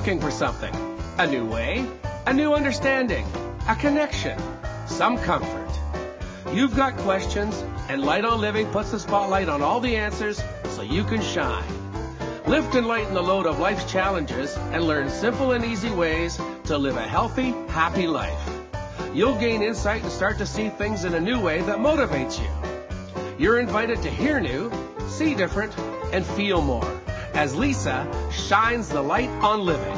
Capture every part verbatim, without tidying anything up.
looking for something. A new way, a new understanding, a connection, some comfort. You've got questions, and Light on Living puts the spotlight on all the answers so you can shine. Lift and lighten the load of life's challenges and learn simple and easy ways to live a healthy, happy life. You'll gain insight and start to see things in a new way that motivates you. You're invited to hear new, see different, and feel more as Lisa shines the light on living.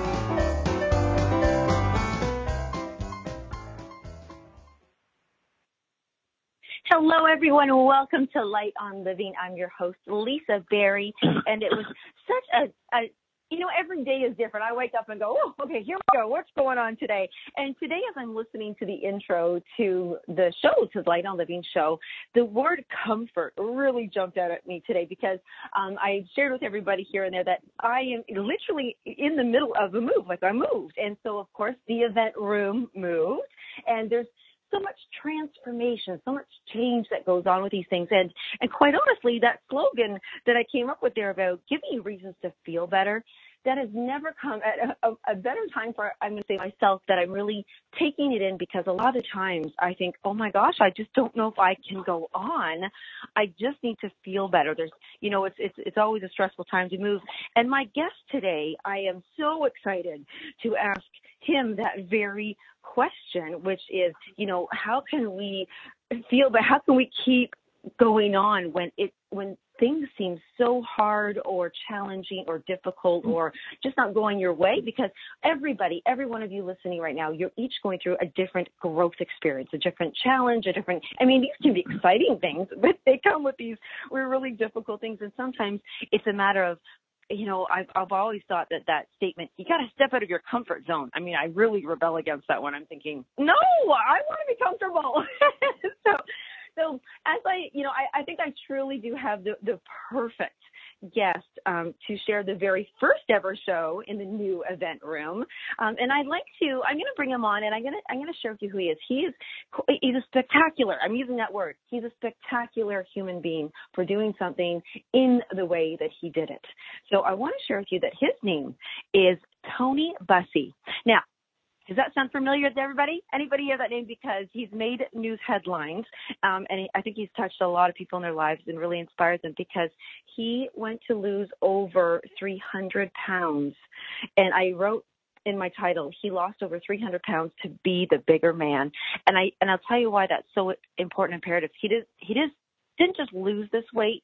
Hello, everyone. Welcome to Light on Living. I'm your host, Lisa Berry, and it was such a, a, you know, every day is different. I wake up and go, oh, okay, here we go. What's going on today? And today, as I'm listening to the intro to the show, to the Light on Living show, the word comfort really jumped out at me today because um, I shared with everybody here and there that I am literally in the middle of a move, like I moved. And so, of course, the event room moved, and there's so much transformation, so much change that goes on with these things. And and quite honestly, that slogan that I came up with there about giving you reasons to feel better, that has never come at a, a better time for, I'm going to say myself, that I'm really taking it in, because a lot of times I think, oh my gosh, I just don't know if I can go on. I just need to feel better. There's, you know, it's, it's, it's always a stressful time to move. And my guest today, I am so excited to ask him that very question, which is, you know, how can we feel, but how can we keep going on when it, when things seem so hard or challenging or difficult or just not going your way? Because everybody, every one of you listening right now, you're each going through a different growth experience, a different challenge, a different, I mean, these can be exciting things, but they come with these really difficult things. And sometimes it's a matter of, you know, I've, I've always thought that that statement, you got to step out of your comfort zone. I mean, I really rebel against that one. I'm thinking, no, I want to be comfortable. so, so as I, you know, I, I think I truly do have the, the perfect guest um, to share the very first ever show in the new event room. Um, and I'd like to, I'm going to bring him on, and I'm going to, I'm going to share with you who he is. He is, he's a spectacular, I'm using that word. He's a spectacular human being for doing something in the way that he did it. So I want to share with you that his name is Tony Bussey. Now, does that sound familiar to everybody? Anybody hear that name? Because he's made news headlines, um, and he, I think he's touched a lot of people in their lives and really inspired them, because he went to lose over three hundred pounds. And I wrote in my title, he lost over three hundred pounds to be the bigger man. And I and I'll tell you why that's so important, imperative. He did he did didn't just lose this weight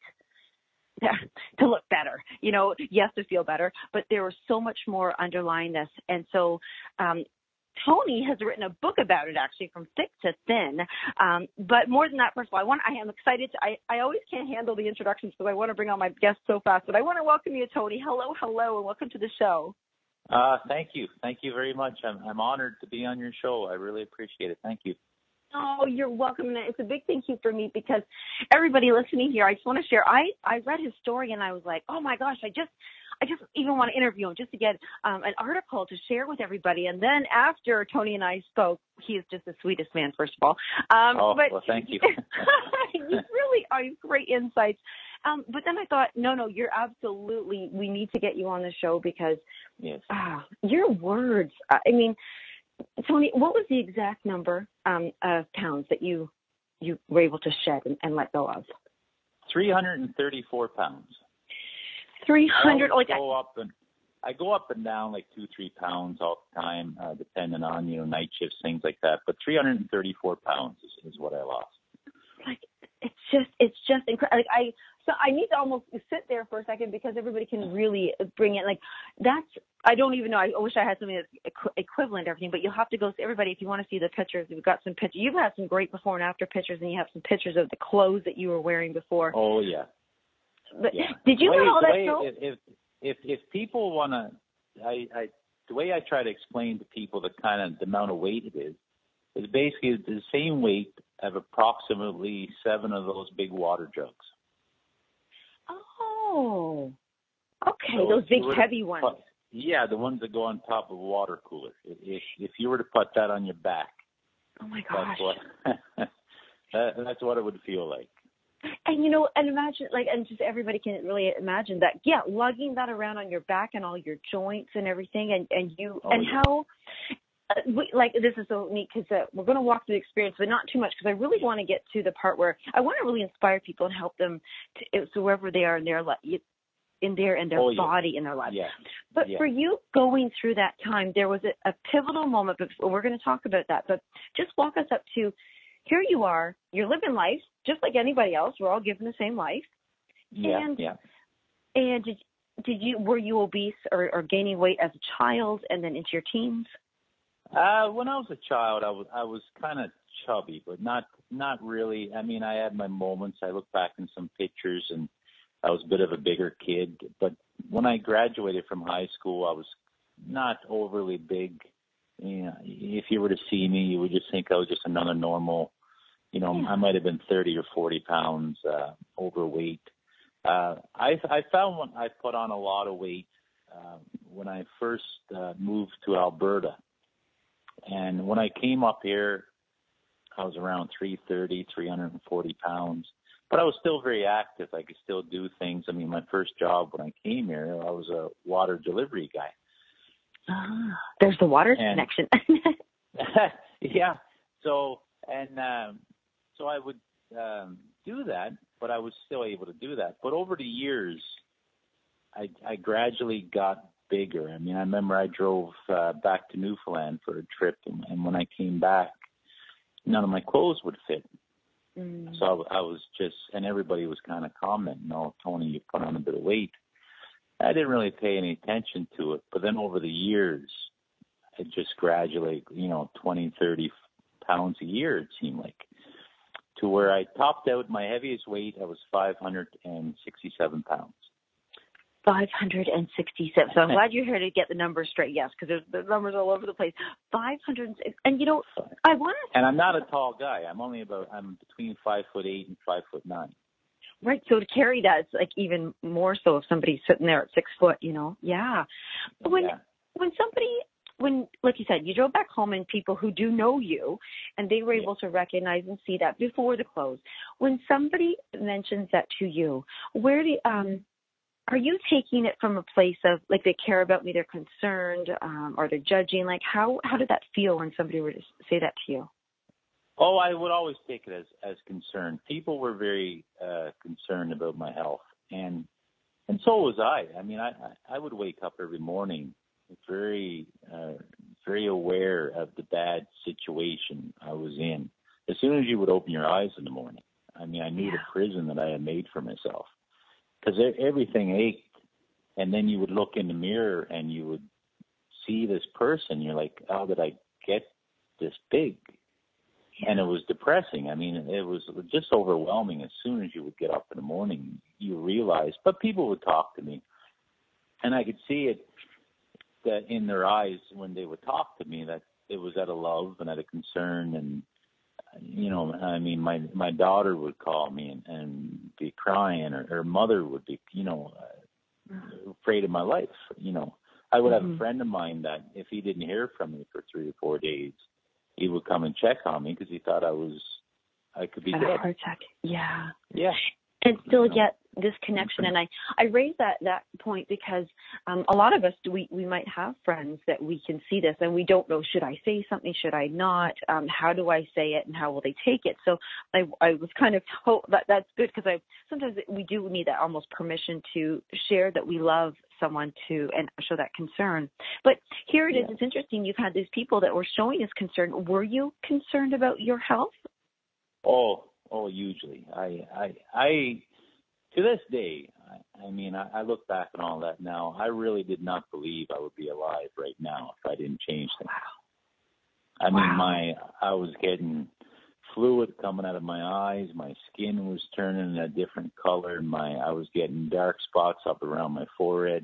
to look better, you know, yes, to feel better, but there was so much more underlying this. And so um, Tony has written a book about it, actually, From Thick to Thin. Um, but more than that, first of all, I want, I am excited. To, I, I always can't handle the introductions because I want to bring on my guests so fast. But I want to welcome you, Tony. Hello, hello, and welcome to the show. Uh, thank you. Thank you very much. I'm, I'm honored to be on your show. I really appreciate it. Thank you. Oh, you're welcome. It's a big thank you for me, because everybody listening here, I just want to share. I, I read his story and I was like, oh my gosh, I just I just even want to interview him just to get um, an article to share with everybody. And then after Tony and I spoke, he is just the sweetest man, first of all. Um, oh, but well, thank you. You really are great insights. Um, but then I thought, no, no, you're absolutely, we need to get you on the show, because yes. uh, your words, I mean, Tony, what was the exact number um, of pounds that you you were able to shed and, and let go of? three hundred thirty-four pounds. three hundred? I like go up and I go up and down like two, three pounds all the time, uh, depending on, you know, night shifts, things like that. But three hundred thirty-four pounds is, is what I lost. Like, it's just, it's just incredible. Like, I, so I need to almost sit there for a second, because everybody can really bring it. Like, that's, I don't even know. I wish I had something that's equ- equivalent to everything, but you'll have to go, everybody, if you want to see the pictures, we've got some pictures. You've had some great before and after pictures, and you have some pictures of the clothes that you were wearing before. Oh, yeah. But yeah. did you way, let all that way, go? If, if, if people want to, I, I, the way I try to explain to people the kind of the amount of weight it is, is basically the same weight of approximately seven of those big water jugs. Oh, okay, so those big heavy ones. Put, yeah, the ones that go on top of a water cooler. If if you were to put that on your back, oh my gosh, that's what that, that's what it would feel like. And, you know, and imagine, like, and just everybody can really imagine that, yeah, lugging that around on your back and all your joints and everything, and, and you, oh, and yeah. how, uh, we, like, this is so neat because uh, we're going to walk through the experience, but not too much, because I really want to get to the part where I want to really inspire people and help them, to, so wherever they are in their life, in their, in their oh, body, yeah. in their life. Yeah. But yeah. for you going through that time, there was a, a pivotal moment, but we're going to talk about that, but just walk us up to, here you are, you're living life just like anybody else. We're all given the same life. Yeah, and, yeah. And did did you were you obese or, or gaining weight as a child and then into your teens? Uh, when I was a child, I was I was kind of chubby, but not not really. I mean, I had my moments. I look back in some pictures, and I was a bit of a bigger kid. But when I graduated from high school, I was not overly big. You know, if you were to see me, you would just think I was just another normal, you know, yeah. I might have been thirty or forty pounds uh, overweight. Uh, I, I found when I put on a lot of weight uh, when I first uh, moved to Alberta. And when I came up here, I was around three thirty, three forty pounds. But I was still very active. I could still do things. I mean, my first job when I came here, I was a water delivery guy. Ah, there's the water and, connection. yeah. So, and um, so I would um, do that, but I was still able to do that. But over the years, I, I gradually got bigger. I mean, I remember I drove uh, back to Newfoundland for a trip, and, and when I came back, none of my clothes would fit. Mm. So I, I was just, and everybody was kind of commenting, "Oh, Tony, you put on a bit of weight." I didn't really pay any attention to it. But then over the years, it just gradually, you know, twenty, thirty pounds a year, it seemed like, to where I topped out my heaviest weight. I was five hundred sixty-seven pounds. five hundred sixty-seven. So I'm glad you're here to get the numbers straight. Yes, because there's the numbers all over the place. five hundred. And, you know, I want to. And I'm not a tall guy. I'm only about, I'm between five foot eight and five foot nine. Right. So to carry that, it's like even more so if somebody's sitting there at six foot, you know. Yeah. But when, yeah. when somebody, when, like you said, you drove back home and people who do know you and they were able yeah. to recognize and see that before the close. When somebody mentions that to you, where do, um, are you taking it from a place of like they care about me, they're concerned, um, or they're judging? Like how, how did that feel when somebody were to say that to you? Oh, I would always take it as, as concern. People were very uh, concerned about my health, and and so was I. I mean, I, I would wake up every morning very uh, very aware of the bad situation I was in. As soon as you would open your eyes in the morning, I mean, I knew yeah. the prison that I had made for myself, because everything ached, and then you would look in the mirror and you would see this person. You're like, how did I get this big? And it was depressing. I mean, it was just overwhelming. As soon as you would get up in the morning, you realized. But people would talk to me, and I could see it that in their eyes when they would talk to me, that it was out of love and out of concern. And you know, I mean, my my daughter would call me and, and be crying, or her mother would be, you know, uh, afraid of my life. You know, I would have mm-hmm. a friend of mine that if he didn't hear from me for three or four days, he would come and check on me because he thought I was, I could be dead. A heart attack. Yeah. Yeah. And still get this connection. And I, I raise that, that point because um, a lot of us, we, we might have friends that we can see this and we don't know, should I say something? Should I not? Um, how do I say it and how will they take it? So I, I was kind of, oh, that, that's good because I, sometimes we do need that almost permission to share that we love someone to and show that concern. But here it is. Yeah. It's interesting. You've had these people that were showing this concern. Were you concerned about your health? Oh, oh, hugely. I, I, I, to this day, I, I mean, I, I look back on all that now. I really did not believe I would be alive right now if I didn't change things. Wow. I wow. mean, my, I was getting fluid coming out of my eyes. My skin was turning a different color. My, I was getting dark spots up around my forehead.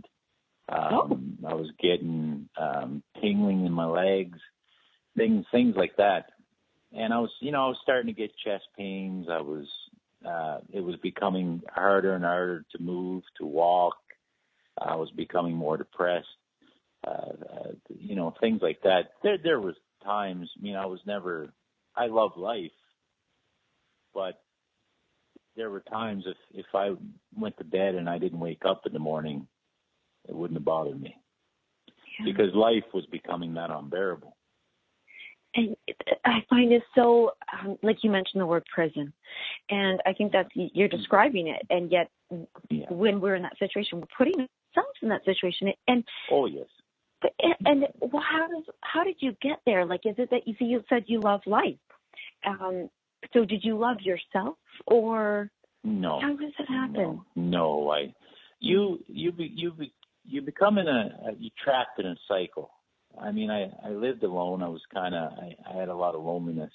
Um, oh. I was getting um, tingling in my legs, things, things like that. And I was, you know, I was starting to get chest pains. I was, uh, it was becoming harder and harder to move, to walk. I was becoming more depressed. Uh, uh, you know, things like that. There, there was times. I mean, I was never. I love life, but there were times if, if I went to bed and I didn't wake up in the morning, it wouldn't have bothered me. Yeah. Because life was becoming that unbearable. And I find it so, um, like you mentioned the word prison. And I think that's, you're describing it. And yet yeah. when we're in that situation, we're putting ourselves in that situation. And oh, yes. But, and well, how does, how did you get there? Like, is it that you, you said you love life? Um, so did you love yourself, or no? How does it happen? No, no I, you, you, be, you, be, you become in a, you trapped in a cycle. I mean, I, I lived alone. I was kind of, I, I had a lot of loneliness.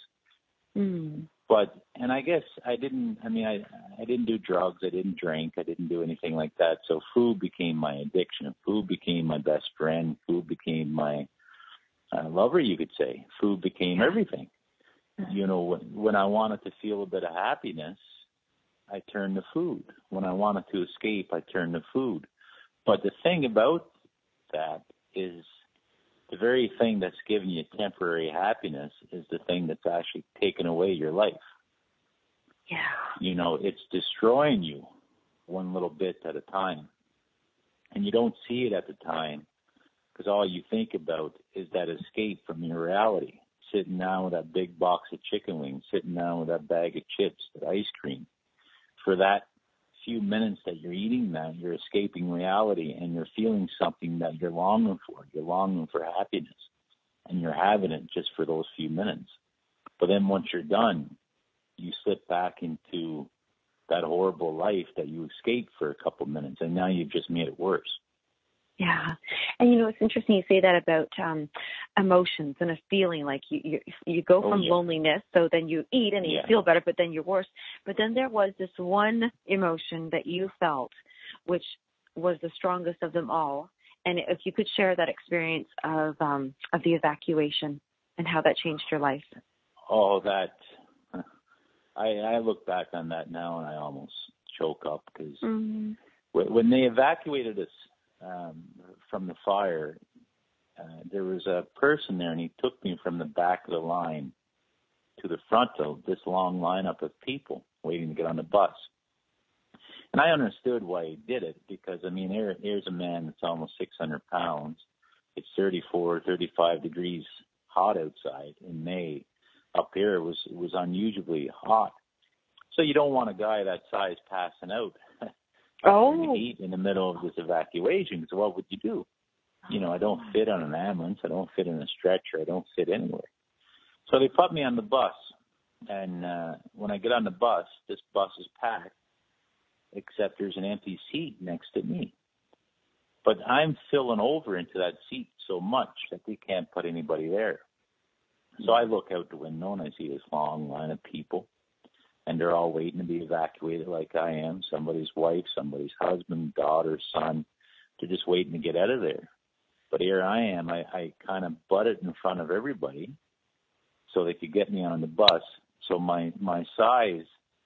Mm. But, and I guess I didn't, I mean, I, I didn't do drugs. I didn't drink. I didn't do anything like that. So food became my addiction. Food became my best friend. Food became my uh, lover, you could say. Food became everything. You know, when, when I wanted to feel a bit of happiness, I turned to food. When I wanted to escape, I turned to food. But the thing about that is, the very thing that's giving you temporary happiness is the thing that's actually taken away your life. Yeah. You know, it's destroying you one little bit at a time. And you don't see it at the time because all you think about is that escape from your reality. Sitting down with that big box of chicken wings, sitting down with that bag of chips, that ice cream. For that few minutes that you're eating that, you're escaping reality and you're feeling something that you're longing for. You're longing for happiness and you're having it just for those few minutes. But then once you're done, you slip back into that horrible life that you escaped for a couple minutes and now you've just made it worse. Yeah. And, you know, it's interesting you say that about um, emotions and a feeling like you you, you go from oh, yeah. loneliness, so then you eat and yeah. you feel better, but then you're worse. But then there was this one emotion that you felt, which was the strongest of them all. And if you could share that experience of um, of the evacuation and how that changed your life. Oh, that, I, I look back on that now and I almost choke up because mm-hmm. when they evacuated us, Um, from the fire, uh, there was a person there, and he took me from the back of the line to the front of this long lineup of people waiting to get on the bus. And I understood why he did it, because, I mean, here, here's a man that's almost six hundred pounds. It's thirty-four, thirty-five degrees hot outside in May. Up here, it was, it was unusually hot. So you don't want a guy that size passing out. Oh. In the heat in the middle of this evacuation. So what would you do? You know, I don't fit on an ambulance. I don't fit in a stretcher. I don't fit anywhere. So they put me on the bus. And uh, when I get on the bus, this bus is packed, except there's an empty seat next to me. But I'm filling over into that seat so much that they can't put anybody there. So I look out the window and I see this long line of people. And they're all waiting to be evacuated like I am. Somebody's wife, somebody's husband, daughter, son. They're just waiting to get out of there. But here I am. I, I kind of butted in front of everybody so they could get me on the bus. So my, my size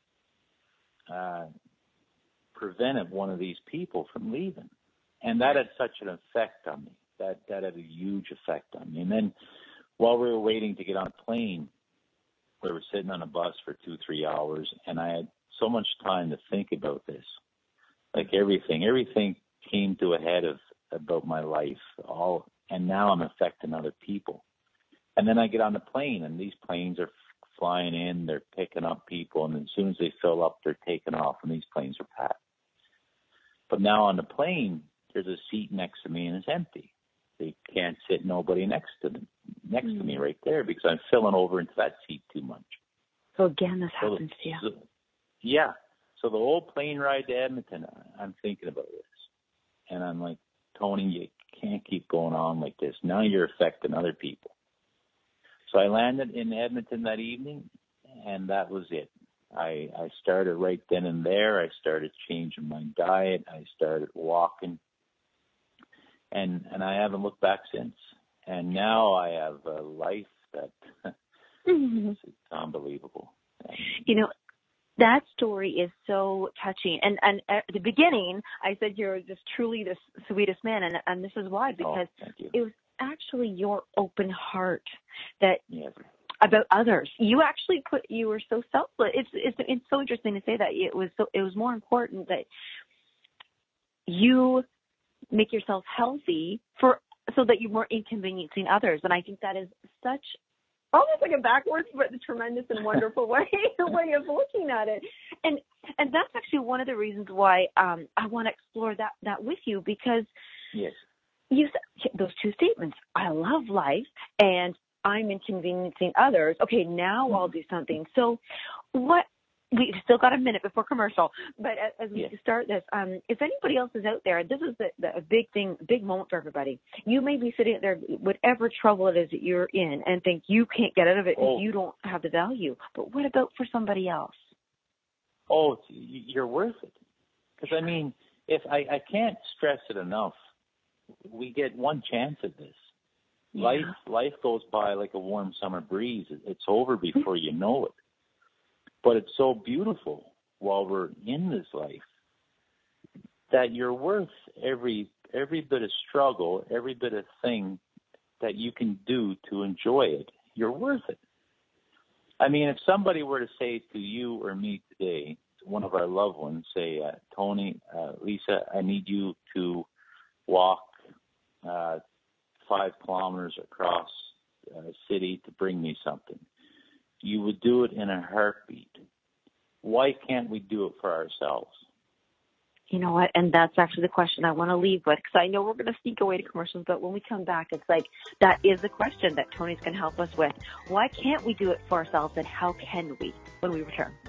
uh, prevented one of these people from leaving. And that had such an effect on me. That, that had a huge effect on me. And then while we were waiting to get on a plane, we were sitting on a bus for two, three hours, and I had so much time to think about this. Like everything, everything came to a head of about my life, all, and now I'm affecting other people. And then I get on the plane, and these planes are flying in, they're picking up people, and as soon as they fill up, they're taking off, and these planes are packed. But now on the plane, there's a seat next to me, and it's empty. They can't sit nobody next to them, next mm. to me right there because I'm filling over into that seat too much. So again, this so, happens to you. So, yeah. So the whole plane ride to Edmonton, I'm thinking about this. And I'm like, Tony, you can't keep going on like this. Now you're affecting other people. So I landed in Edmonton that evening, and that was it. I, I started right then and there. I started changing my diet. I started walking. And and I haven't looked back since. And now I have a life that mm-hmm. it's, it's unbelievable. And, you know, that story is so touching. And and at the beginning, I said you're just truly the sweetest man, and and this is why, because oh, it was actually your open heart that yes. about others. You actually put, you were so selfless. It's, it's, it's so interesting to say that. It was so, it was more important that you make yourself healthy for, so that you weren't inconveniencing others. And I think that is such, almost like a backwards, but a tremendous and wonderful way, way of looking at it. And, and that's actually one of the reasons why, um, I want to explore that, that with you, because yes, you said those two statements, I love life and I'm inconveniencing others. Okay, now I'll do something. So what, we still got a minute before commercial, but as we yeah. start this, um, if anybody else is out there, this is the, the, a big thing, big moment for everybody. You may be sitting there, whatever trouble it is that you're in, and think you can't get out of it because oh. you don't have the value. But what about for somebody else? Oh, you're worth it. Because, I mean, if I, I can't stress it enough, we get one chance at this. Yeah. Life life goes by like a warm summer breeze. It's over before you know it. But it's so beautiful while we're in this life that you're worth every every bit of struggle, every bit of thing that you can do to enjoy it. You're worth it. I mean, if somebody were to say to you or me today, one of our loved ones, say, uh, Tony, uh, Lisa, I need you to walk uh, five kilometers across a uh, city to bring me something. You would do it in a heartbeat. Why can't we do it for ourselves? You know what? And that's actually the question I want to leave with, because I know we're going to sneak away to commercials, but when we come back, it's like, that is the question that Tony's going to help us with. Why can't we do it for ourselves, and how can we when we return? Yeah.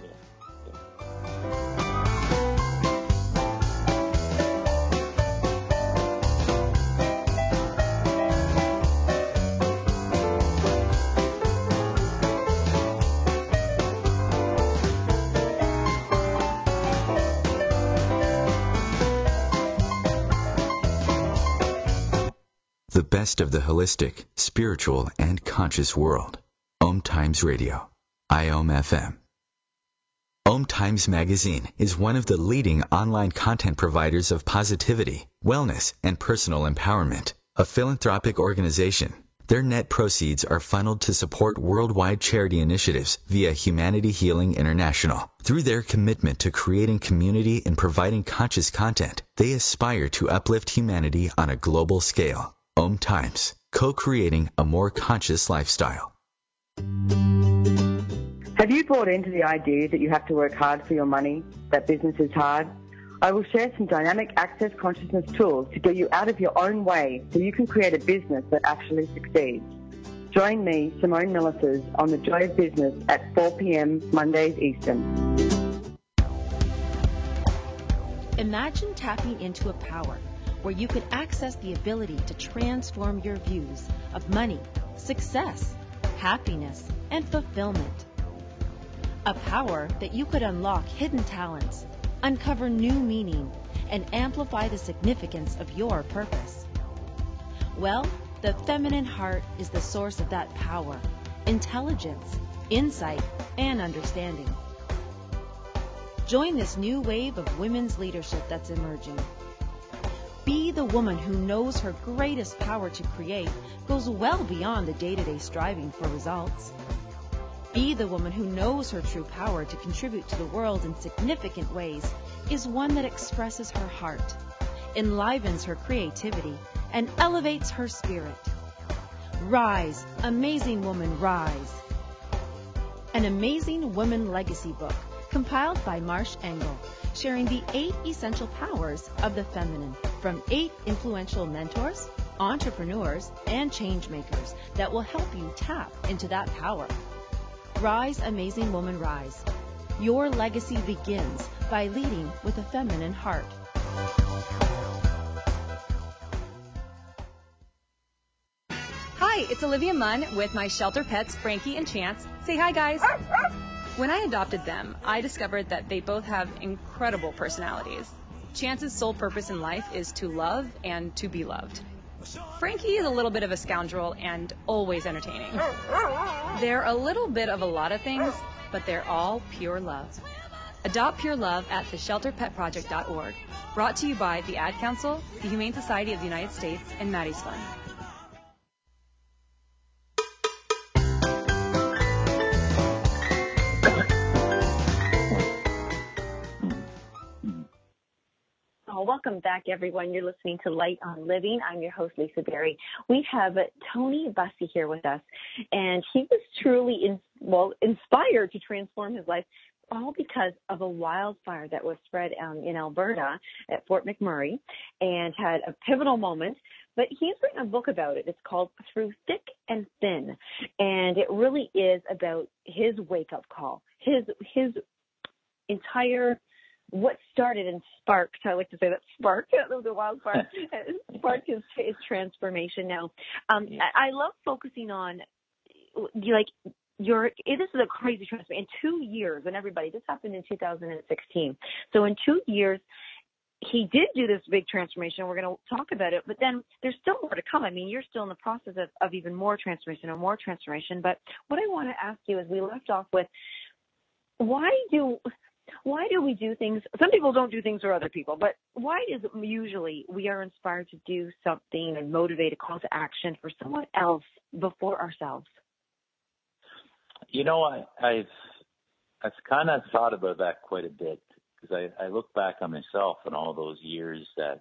The best of the holistic, spiritual, and conscious world. Om Times Radio. I O M F M. Om Times Magazine is one of the leading online content providers of positivity, wellness, and personal empowerment. A philanthropic organization, their net proceeds are funneled to support worldwide charity initiatives via Humanity Healing International. Through their commitment to creating community and providing conscious content, they aspire to uplift humanity on a global scale. Om Times, co-creating a more conscious lifestyle. Have you bought into the idea that you have to work hard for your money, that business is hard? I will share some dynamic access consciousness tools to get you out of your own way so you can create a business that actually succeeds. Join me, Simone Millicers, on The Joy of Business at four p.m. Mondays Eastern. Imagine tapping into a power where you could access the ability to transform your views of money, success, happiness, and fulfillment. A power that you could unlock hidden talents, uncover new meaning, and amplify the significance of your purpose. Well, the feminine heart is the source of that power, intelligence, insight, and understanding. Join this new wave of women's leadership that's emerging. Be the woman who knows her greatest power to create goes well beyond the day-to-day striving for results. Be the woman who knows her true power to contribute to the world in significant ways is one that expresses her heart, enlivens her creativity, and elevates her spirit. Rise, amazing woman, rise. An Amazing Woman Legacy book compiled by Marsh Engel, sharing the eight essential powers of the feminine from eight influential mentors, entrepreneurs, and change makers that will help you tap into that power. Rise, Amazing Woman, rise. Your legacy begins by leading with a feminine heart. Hi, it's Olivia Munn with my shelter pets, Frankie and Chance. Say hi, guys. When I adopted them, I discovered that they both have incredible personalities. Chance's sole purpose in life is to love and to be loved. Frankie is a little bit of a scoundrel and always entertaining. They're a little bit of a lot of things, but they're all pure love. Adopt pure love at the shelter pet project dot org. Brought to you by the Ad Council, the Humane Society of the United States, and Maddie's Fund. Oh, welcome back, everyone. You're listening to Light on Living. I'm your host, Lisa Berry. We have Tony Bussey here with us, and he was truly in, well inspired to transform his life, all because of a wildfire that was spread um, in Alberta at Fort McMurray and had a pivotal moment. But he's written a book about it. It's called Through Thick and Thin, and it really is about his wake-up call, his his entire what started and sparked. I like to say that sparked the wildfire sparked his, his transformation. Now, um, I, I love focusing on like your. This is a crazy transformation. In two years, and everybody, this happened in two thousand sixteen. So in two years. He did do this big transformation, and we're going to talk about it, but then there's still more to come. I mean, you're still in the process of, of even more transformation or more transformation. But what I want to ask you is, we left off with, why do why do we do things? Some people don't do things for other people, but why is it usually we are inspired to do something and motivate a call to action for someone else before ourselves? You know, I, I've I've kind of thought about that quite a bit. Because I, I look back on myself and all those years that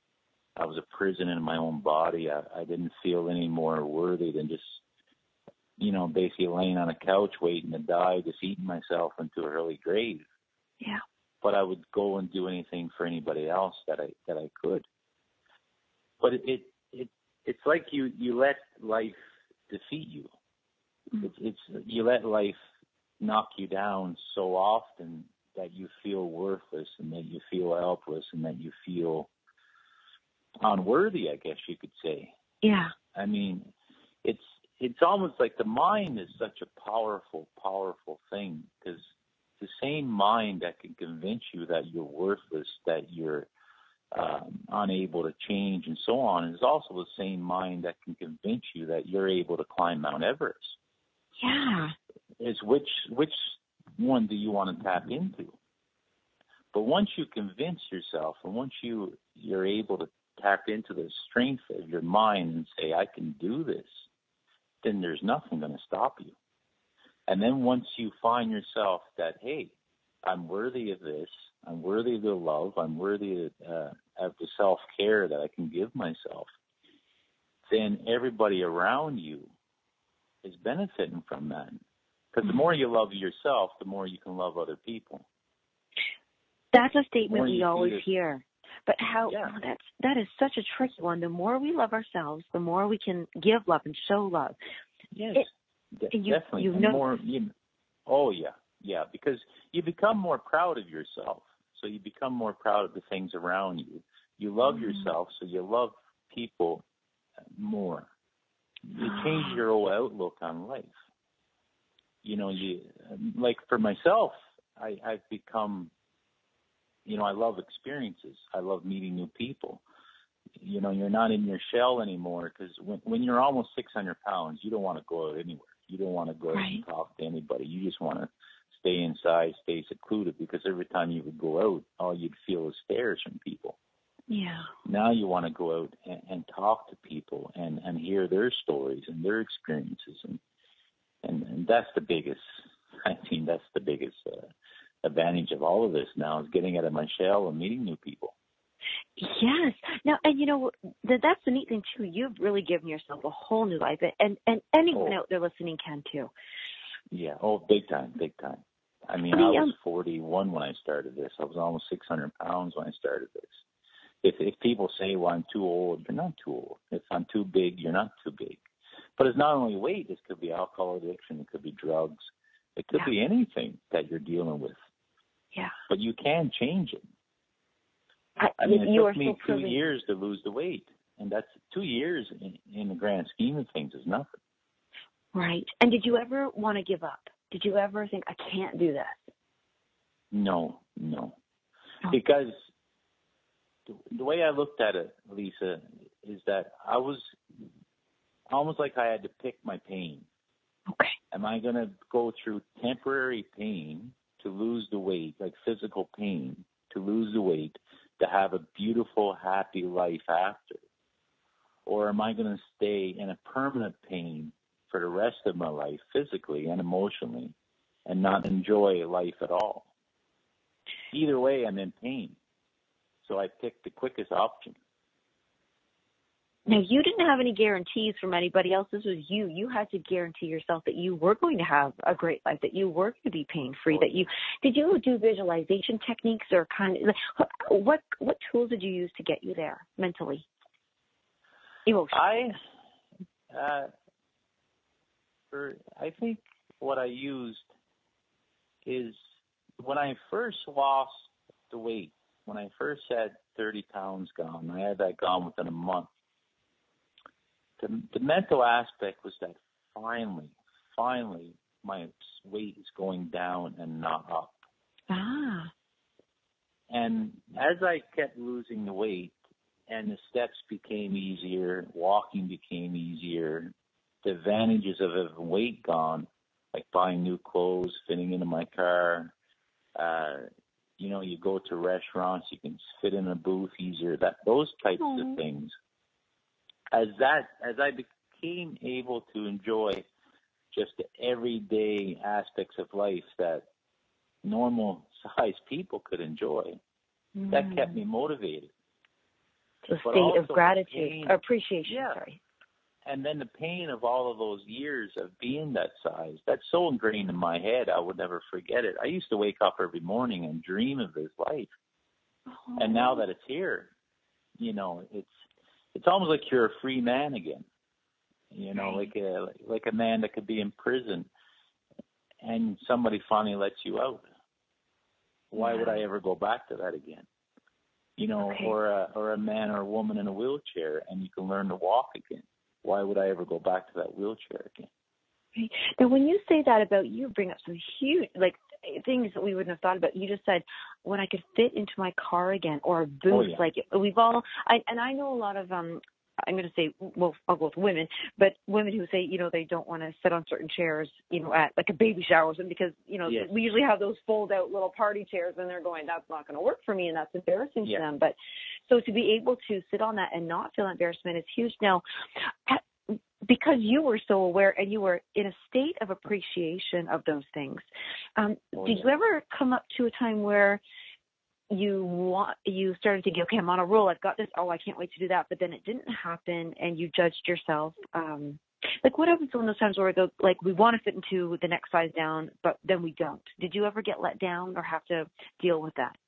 I was a prisoner in my own body. I, I didn't feel any more worthy than just, you know, basically laying on a couch waiting to die, just eating myself into an early grave. Yeah. But I would go and do anything for anybody else that I that I could. But it it, it it's like you, you let life defeat you. Mm-hmm. It's it's you let life knock you down so often that you feel worthless and that you feel helpless and that you feel unworthy, I guess you could say. Yeah. I mean, it's it's almost like the mind is such a powerful, powerful thing, because the same mind that can convince you that you're worthless, that you're um, unable to change and so on, is also the same mind that can convince you that you're able to climb Mount Everest. Yeah. It's which which one do you want to tap into? But once you convince yourself, and once you, you're able to tap into the strength of your mind and say, I can do this, then there's nothing going to stop you. And then once you find yourself that, hey, I'm worthy of this, I'm worthy of the love, I'm worthy of, uh, of the self-care that I can give myself, then everybody around you is benefiting from that. Because the more you love yourself, the more you can love other people. That's a statement we always hear. But how yeah. oh, that's that is such a tricky one. The more we love ourselves, the more we can give love and show love. Yes, it, de- you, definitely. You and know, more, you, oh, yeah, yeah, because you become more proud of yourself. So you become more proud of the things around you. You love mm-hmm. yourself, so you love people more. You change your whole outlook on life. You know, you like for myself, I, I've become, you know, I love experiences. I love meeting new people. You know, you're not in your shell anymore, because when, when you're almost six hundred pounds, you don't want to go out anywhere. You don't want to go right. out and talk to anybody. You just want to stay inside, stay secluded, because every time you would go out, all you'd feel is stares from people. Yeah. Now you want to go out and, and talk to people and, and hear their stories and their experiences. And, and, and that's the biggest, I mean, that's the biggest uh, advantage of all of this now, is getting out of my shell and meeting new people. Yes. Now, and you know, that that's the neat thing too. You've really given yourself a whole new life, and and anyone oh. out there listening can too. Yeah. Oh, big time, big time. I mean, I, mean, I was um, forty-one when I started this. I was almost six hundred pounds when I started this. If if people say, well, I'm too old, you're not too old. If I'm too big, you're not too big. But it's not only weight. It could be alcohol addiction. It could be drugs. It could yeah. be anything that you're dealing with. Yeah. But you can change it. I, I mean, it you took me so two years to lose the weight. And that's two years in, in the grand scheme of things is nothing. Right. And did you ever want to give up? Did you ever think, I can't do this? No, no. Oh. Because the way I looked at it, Lisa, is that I was almost like I had to pick my pain. Okay. Am I going to go through temporary pain to lose the weight, like physical pain, to lose the weight, to have a beautiful, happy life after? Or am I going to stay in a permanent pain for the rest of my life, physically and emotionally, and not enjoy life at all? Either way, I'm in pain. So I picked the quickest option. Now, you didn't have any guarantees from anybody else. This was you. You had to guarantee yourself that you were going to have a great life, that you were going to be pain-free, that you – did you do visualization techniques or kind of like, – what what tools did you use to get you there mentally, emotionally? I, uh, for, I think what I used is when I first lost the weight, when I first had thirty pounds gone, I had that gone within a month. The, the mental aspect was that finally, finally, my weight is going down and not up. Ah. And as I kept losing the weight and the steps became easier, walking became easier, the advantages of having weight gone, like buying new clothes, fitting into my car, uh, you know, you go to restaurants, you can fit in a booth easier, that those types mm-hmm. of things. As that, as I became able to enjoy just the everyday aspects of life that normal sized people could enjoy, mm. that kept me motivated. It's a state of gratitude, pain, appreciation, yeah. sorry. And then the pain of all of those years of being that size, that's so ingrained in my head, I would never forget it. I used to wake up every morning and dream of this life. Oh. And now that it's here, you know, it's, it's almost like you're a free man again, you know, like a like a man that could be in prison, and somebody finally lets you out. Why yeah. would I ever go back to that again? You know, okay. or a or a man or a woman in a wheelchair, and you can learn to walk again. Why would I ever go back to that wheelchair again? Right. Now, when you say that about you, bring up some huge like things that we wouldn't have thought about. You just said when I could fit into my car again, or a booth. Oh, yeah. Like we've all, I, and I know a lot of um. I'm going to say, well, I'll go with women, but women who say, you know, they don't want to sit on certain chairs, you know, at like a baby shower or something, because, you know, yes. we usually have those fold out little party chairs and they're going, that's not going to work for me. And that's embarrassing yeah. to them. But so to be able to sit on that and not feel embarrassment is huge. Now, because you were so aware and you were in a state of appreciation of those things, um, oh, did yeah. you ever come up to a time where you want, you started thinking, okay, I'm on a roll, I've got this, oh, I can't wait to do that, but then it didn't happen and you judged yourself? Um, like what happens in those times where we go, like we want to fit into the next size down, but then we don't? Did you ever get let down or have to deal with that?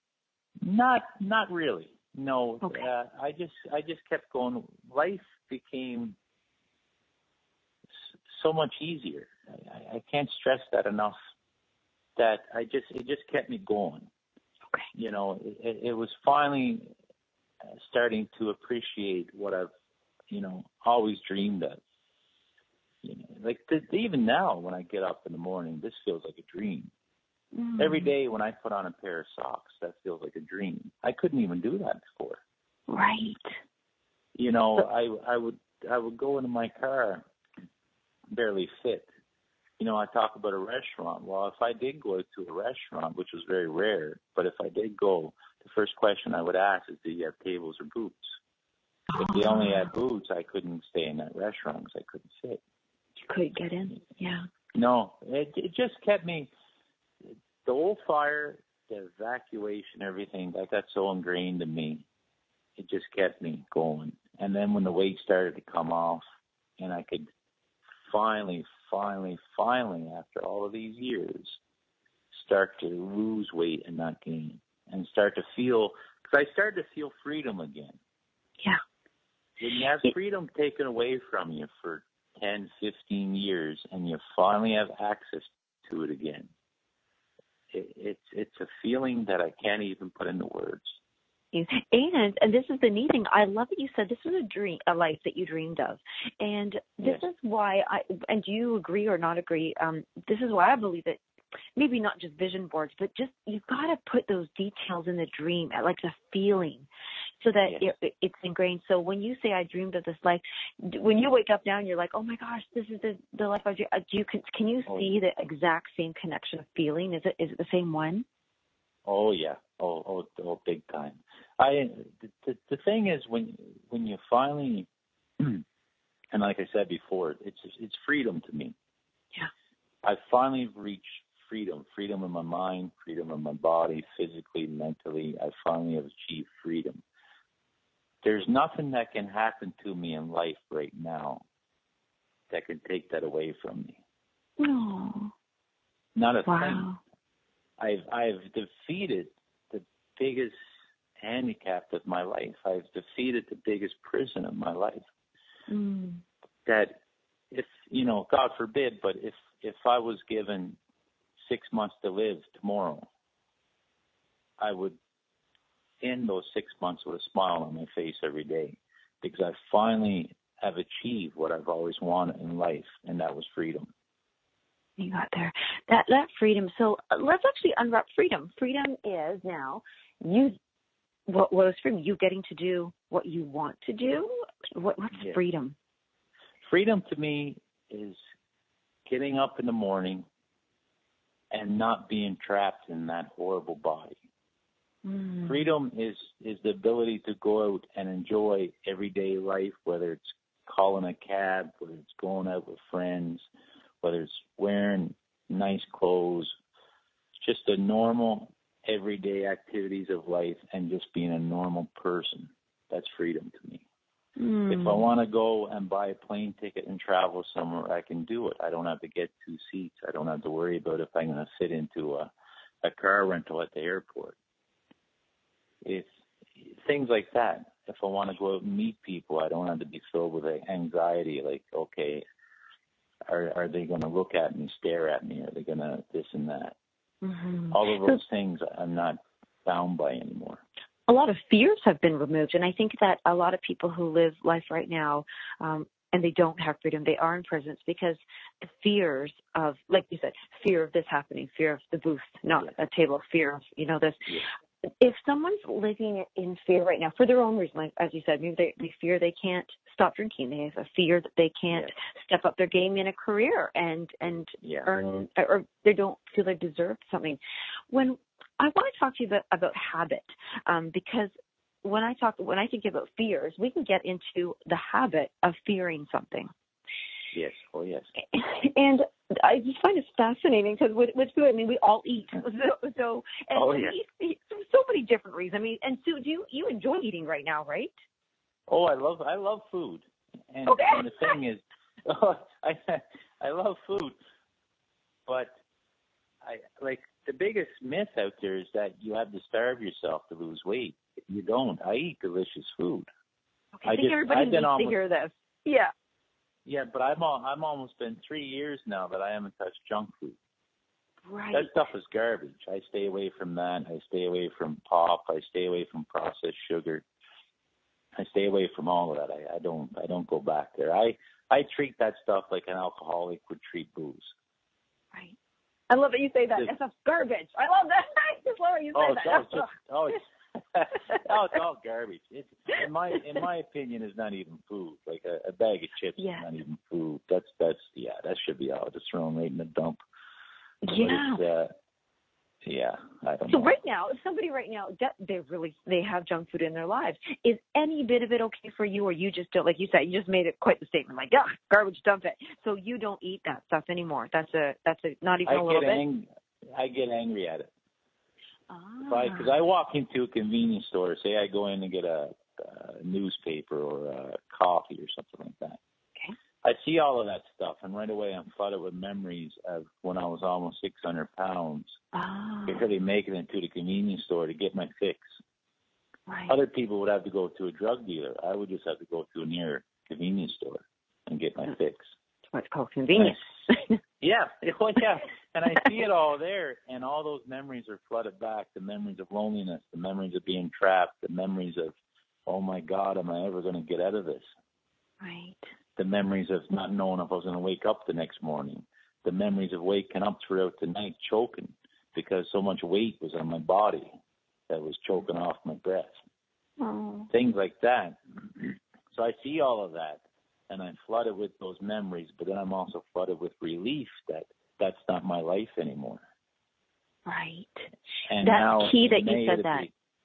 Not, not really. No, okay. uh, I just, I just kept going. Life became so much easier. I, I can't stress that enough. That I just, it just kept me going. You know, it, it was finally starting to appreciate what I've, you know, always dreamed of. You know, like th- even now when I get up in the morning, this feels like a dream. Mm. Every day when I put on a pair of socks, that feels like a dream. I couldn't even do that before. Right. You know, I I would I would go into my car, barely fit. You know, I talk about a restaurant. Well, if I did go to a restaurant, which was very rare, but if I did go, the first question I would ask is, do you have tables or booths? If they only had booths, I couldn't stay in that restaurant because I couldn't fit. You couldn't get in? Yeah. No, it, it just kept me, the old fire, the evacuation, everything, that got so ingrained in me. It just kept me going. And then when the weight started to come off and I could finally, finally, finally, after all of these years, start to lose weight and not gain, and start to feel, because I started to feel freedom again. Yeah. When you have freedom taken away from you for ten, fifteen years, and you finally have access to it again, it, it's it's a feeling that I can't even put into words. And and this is the neat thing. I love that you said this was a dream, a life that you dreamed of, and this yes. is why I. And do you agree or not agree? Um, this is why I believe that maybe not just vision boards, but just you've got to put those details in the dream, like the feeling, so that yes. it, it's ingrained. So when you say I dreamed of this life, when you wake up now and you're like, oh my gosh, this is the the life I dreamed. Do you can, can you oh, see the exact same connection of feeling? Is it is it the same one? Oh yeah, oh oh, oh big time. I the, the thing is when when you finally, and like I said before, it's it's freedom to me. Yeah. I finally reached freedom, freedom in my mind, freedom in my body, physically, mentally. I finally have achieved freedom. There's nothing that can happen to me in life right now that can take that away from me. No. Not a Wow. thing. I've I've defeated the biggest handicap of my life. I've defeated the biggest prison of my life. Mm. That if, you know, God forbid, but if, if I was given six months to live tomorrow, I would end those six months with a smile on my face every day, because I finally have achieved what I've always wanted in life, and that was freedom. You got there. That that freedom. So uh, let's actually unwrap freedom. Freedom is now you. What was freedom? You getting to do what you want to do. What, what's Yeah. freedom? Freedom to me is getting up in the morning and not being trapped in that horrible body. Mm. Freedom is, is the ability to go out and enjoy everyday life, whether it's calling a cab, whether it's going out with friends, whether it's wearing nice clothes, just the normal everyday activities of life and just being a normal person. That's freedom to me. Mm. If I want to go and buy a plane ticket and travel somewhere, I can do it. I don't have to get two seats. I don't have to worry about if I'm going to fit into a, a car rental at the airport. It's things like that. If I want to go out and meet people, I don't have to be filled with anxiety, like, okay, are are they going to look at me, stare at me? Are they going to this and that? Mm-hmm. All of those so, things I'm not bound by anymore. A lot of fears have been removed, and I think that a lot of people who live life right now um, and they don't have freedom, they are in prisons because the fears of, like you said, fear of this happening, fear of the booth, not yeah. a table, fear of, you know, this. Yeah. If someone's living in fear right now for their own reason, like as you said, maybe they, they fear they can't stop drinking, they have a fear that they can't yeah. step up their game in a career and and yeah. earn, or they don't feel they deserve something. When I want to talk to you about, about habit, um, because when I talk, when I think about fears, we can get into the habit of fearing something. Yes. Oh, yes. And I just find it fascinating because with, with food, I mean, we all eat. So, so and oh, we yeah. eat for so many different reasons. I mean, and Sue, do you, you enjoy eating right now, right? Oh, I love I love food. And, okay. and the thing is, oh, I I love food, but I like the biggest myth out there is that you have to starve yourself to lose weight. You don't. I eat delicious food. Okay, I think just, everybody I've needs almost, to hear this. Yeah. Yeah, but I'm all, I'm almost been three years now that I haven't touched junk food. Right. That stuff is garbage. I stay away from that. I stay away from pop. I stay away from processed sugar. I stay away from all of that. I, I don't I don't go back there. I I treat that stuff like an alcoholic would treat booze. Right. I love that you say that. That stuff's garbage. I love that. I just love how you say oh, that. Oh, just, oh, it's, oh, it's all garbage. It's in my in my opinion, it's not even food. Like a, a bag of chips yeah. is not even food. That's that's yeah, that should be all just thrown right in the dump. Yeah. But uh, yeah, I don't so know. So right now, if somebody right now, they really, they have junk food in their lives, is any bit of it okay for you, or you just don't, like you said, you just made it quite the statement, like, yeah, garbage, dump it. So you don't eat that stuff anymore. That's a, that's a, not even I a little get bit? Ang- I get angry at it. Ah. Because I, I walk into a convenience store, say I go in to get a, a newspaper or a coffee or something like that. Okay. I see all of that stuff, and right away I'm flooded with memories of when I was almost six hundred pounds, ah. barely making it to the convenience store to get my fix. Right. Other people would have to go to a drug dealer. I would just have to go to a near convenience store and get my fix. That's what's called convenience. I, yeah, well, yeah. And I see it all there, and all those memories are flooded back, the memories of loneliness, the memories of being trapped, the memories of, oh, my God, am I ever going to get out of this? Right. The memories of not knowing if I was going to wake up the next morning, the memories of waking up throughout the night choking because so much weight was on my body that was choking off my breath. Oh. Things like that. So I see all of that, and I'm flooded with those memories, but then I'm also flooded with relief that that's not my life anymore. Right. And That's now key that May you said that. Be,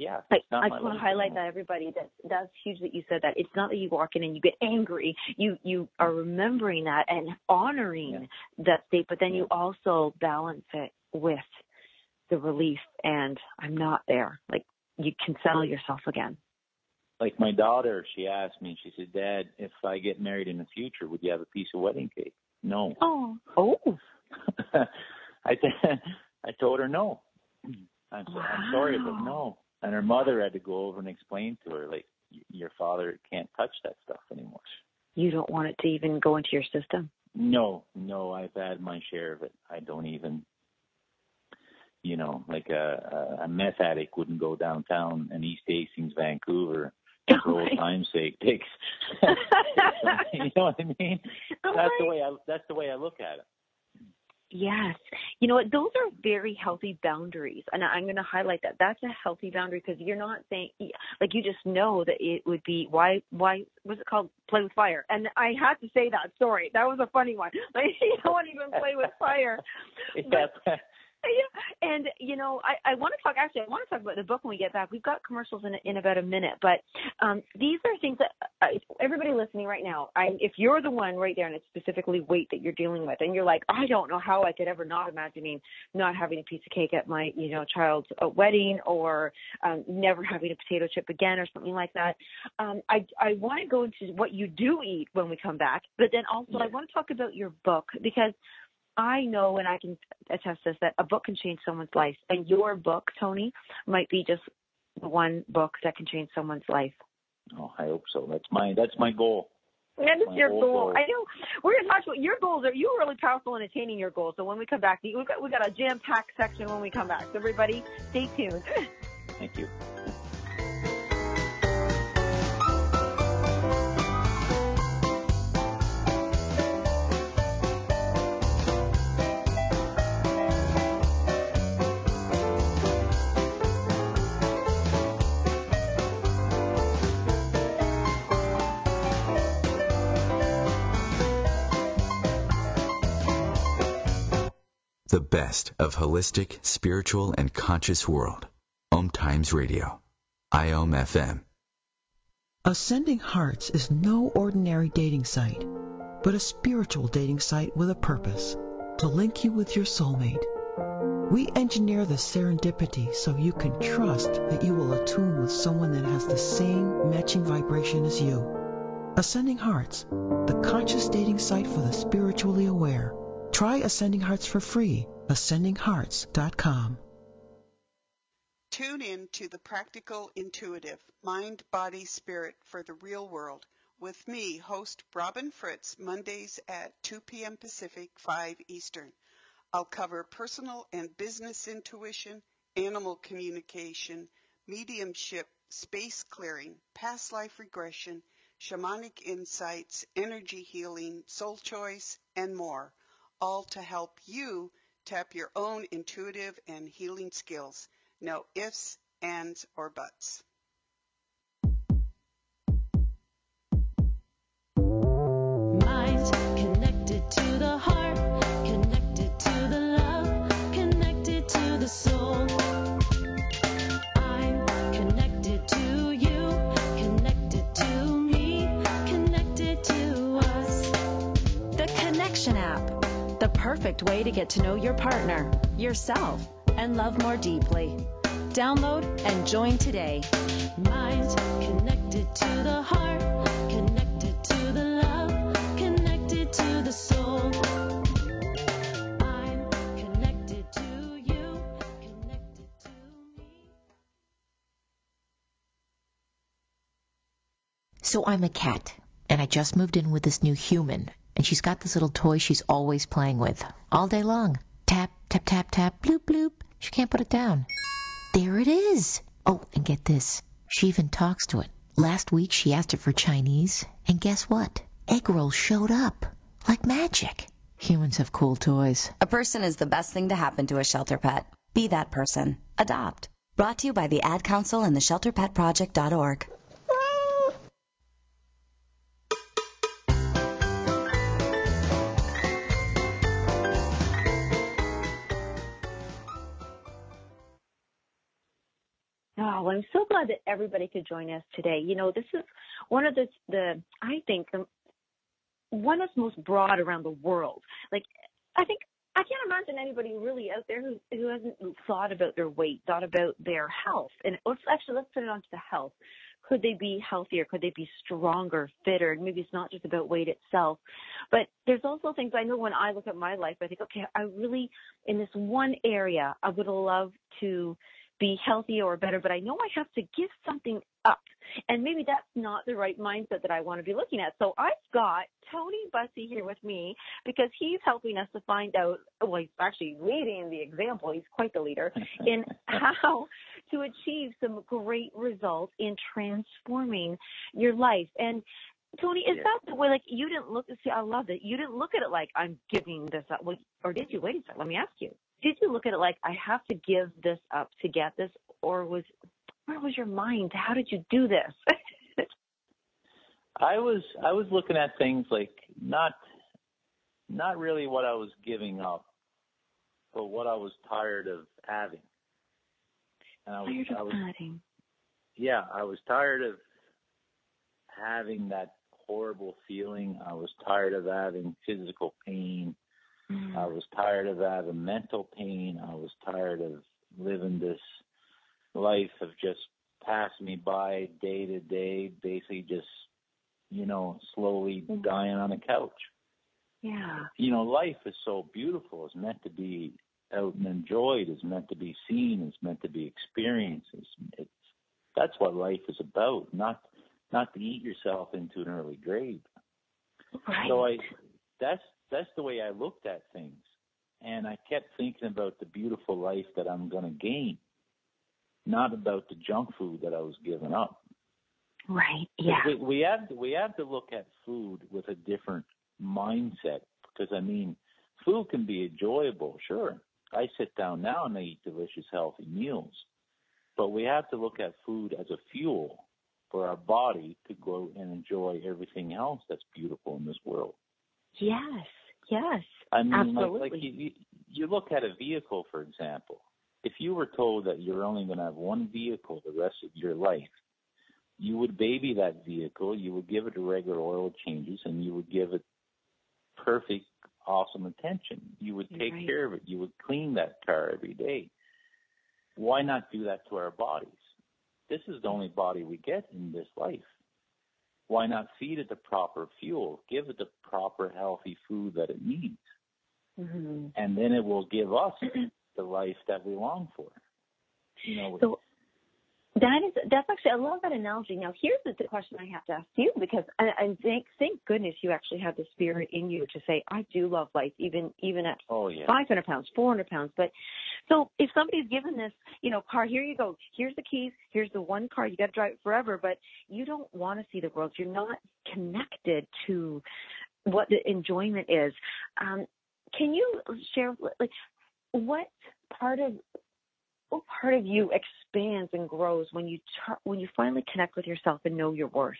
yeah. I, It's not I my just want to life highlight anymore. that, everybody. That that's huge that you said that. It's not that you walk in and you get angry. You you are remembering that and honoring yeah. that state, but then yeah. you also balance it with the relief and I'm not there. Like you can settle yourself again. Like my daughter, she asked me, she said, Dad, if I get married in the future, would you have a piece of wedding cake? No. Oh. Oh. I, th- I told her no. I'm, so, wow. I'm sorry, but no. And her mother had to go over and explain to her, like, your father can't touch that stuff anymore. You don't want it to even go into your system? No, no, I've had my share of it. I don't even, you know, like a, a meth addict wouldn't go downtown in East Hastings, Vancouver, for old time's sake. Takes, you know what I mean? Oh, that's right. the way I. That's the way I look at it. Yes. You know what? Those are very healthy boundaries. And I'm going to highlight that. That's a healthy boundary because you're not saying, like, you just know that it would be, why, why, what's it called? Play with fire. And I had to say that. Sorry. That was a funny one. Like, you don't want to even play with fire. Yeah. But, yeah. And, you know, I, I want to talk, actually, I want to talk about the book when we get back. We've got commercials in, in about a minute. But um, these are things that uh, everybody listening right now, I, if you're the one right there and it's specifically weight that you're dealing with, and you're like, I don't know how I could ever not imagining not having a piece of cake at my, you know, child's uh, wedding or um, never having a potato chip again or something like that. Um, I, I want to go into what you do eat when we come back. But then also yeah. I want to talk about your book because I know, and I can attest this, that a book can change someone's life. And your book, Tony, might be just the one book that can change someone's life. Oh, I hope so. That's my that's my goal. That is your goal. goal. I know. We're going to talk about your goals. Are you really powerful in attaining your goals? So when we come back, we got we got a jam-packed section when we come back. So everybody, stay tuned. Thank you. The best of holistic, spiritual, and conscious world. Om Times Radio. I O M F M. Ascending Hearts is no ordinary dating site, but a spiritual dating site with a purpose, to link you with your soulmate. We engineer the serendipity so you can trust that you will attune with someone that has the same matching vibration as you. Ascending Hearts, the conscious dating site for the spiritually aware. Try Ascending Hearts for free. ascending hearts dot com. Tune in to The Practical Intuitive, Mind, Body, Spirit for the Real World with me, host Robin Fritz, Mondays at two p.m. Pacific, five Eastern. I'll cover personal and business intuition, animal communication, mediumship, space clearing, past life regression, shamanic insights, energy healing, soul choice, and more, all to help you tap your own intuitive and healing skills. No ifs, ands, or buts. Mind connected to the heart, connected to the love, connected to the soul. I'm connected to you, connected to me, connected to us. The Connection app. The perfect way to get to know your partner, yourself, and love more deeply. Download and join today. Mind connected to the heart, connected to the love, connected to the soul. I'm connected to you, connected to me. So I'm a cat, and I just moved in with this new human. And she's got this little toy she's always playing with, all day long. Tap, tap, tap, tap, bloop, bloop. She can't put it down. There it is. Oh, and get this. She even talks to it. Last week she asked it for Chinese, and guess what? Egg rolls showed up. Like magic. Humans have cool toys. A person is the best thing to happen to a shelter pet. Be that person. Adopt. Brought to you by the Ad Council and the shelter pet project dot org. Oh, well, I'm so glad that everybody could join us today. You know, this is one of the, the I think, the, one that's most broad around the world. Like, I think, I can't imagine anybody really out there who who hasn't thought about their weight, thought about their health. And let's actually, let's put it onto the health. Could they be healthier? Could they be stronger, fitter? Maybe it's not just about weight itself, but there's also things I know when I look at my life, I think, okay, I really, in this one area, I would love to be healthier or better, but I know I have to give something up. And maybe that's not the right mindset that I want to be looking at. So I've got Tony Bussey here with me because he's helping us to find out, well, he's actually leading the example. He's quite the leader in how to achieve some great results in transforming your life. And Tony, is yeah. that the way, like, you didn't look, see, I love it. You didn't look at it like, I'm giving this up. Well, or did you? Wait a second. Let me ask you. Did you look at it like, I have to give this up to get this? Or was, where was your mind? How did you do this? I was, I was looking at things like not, not really what I was giving up, but what I was tired of having. And I was, tired of I was, having. Yeah, I was tired of having that horrible feeling. I was tired of having physical pain. Mm. I was tired of having mental pain. I was tired of living this life of just pass me by day to day, basically just, you know, slowly mm. dying on a couch. Yeah. You know, life is so beautiful. It's meant to be out and enjoyed. It's meant to be seen. It's meant to be experienced. It's, it's that's what life is about, not not to eat yourself into an early grave. Right. So I that's that's the way I looked at things. And I kept thinking about the beautiful life that I'm going to gain, not about the junk food that I was giving up. Right. Yeah. We, we have to, we have to look at food with a different mindset because, I mean, food can be enjoyable, sure. I sit down now and I eat delicious, healthy meals. But we have to look at food as a fuel for our body to go and enjoy everything else that's beautiful in this world. Yes, yes, I mean, absolutely. like, like you, you look at a vehicle, for example. If you were told that you're only going to have one vehicle the rest of your life, you would baby that vehicle, you would give it regular oil changes, and you would give it perfect, awesome attention. You would take right. care of it. You would clean that car every day. Why not do that to our bodies? This is the only body we get in this life. Why not feed it the proper fuel, give it the proper healthy food that it needs, mm-hmm. and then it will give us the life that we long for. You know. So that is that's actually I love that analogy. Now here's the, the question I have to ask you because I, I think thank goodness you actually have the spirit in you to say I do love life even even at oh, yeah. five hundred pounds, four hundred pounds. But so if somebody's given this, you know, car, here you go, here's the keys, here's the one car, you got to drive it forever, but you don't want to see the world. You're not connected to what the enjoyment is. Um, can you share like what part of What part of you expands and grows when you tar- when you finally connect with yourself and know your worth?